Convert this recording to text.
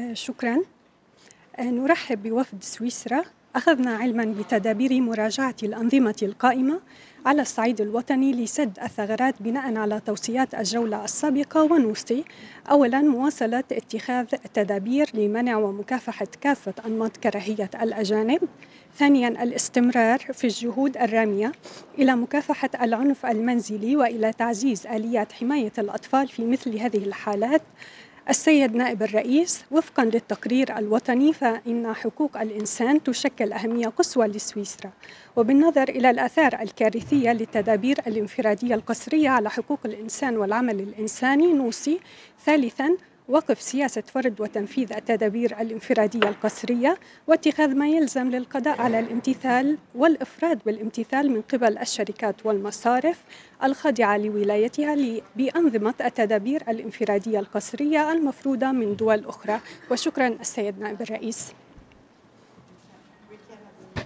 شكرًا. نرحب بوفد سويسرا. أخذنا علمًا بتدابير مراجعة الأنظمة القائمة على الصعيد الوطني لسد الثغرات بناءً على توصيات الجولة السابقة، ونوصي: أولًا، مواصلة اتخاذ التدابير لمنع ومكافحة كافة أنماط كراهية الأجانب. ثانياً، الاستمرار في الجهود الرامية إلى مكافحة العنف المنزلي وإلى تعزيز آليات حماية الأطفال في مثل هذه الحالات. السيد نائب الرئيس، وفقاً للتقرير الوطني، فإن حقوق الإنسان تشكل أهمية قصوى لسويسرا، وبالنظر إلى الآثار الكارثية للتدابير الانفرادية القسرية على حقوق الإنسان والعمل الإنساني، نوصي: ثالثاً، وقف سياسة فرض وتنفيذ التدابير الانفرادية القسرية، واتخاذ ما يلزم للقضاء على الامتثال والإفراد بالامتثال من قبل الشركات والمصارف الخاضعة لولايتها بأنظمة التدابير الانفرادية القسرية المفروضة من دول أخرى. وشكرا السيد نائب الرئيس.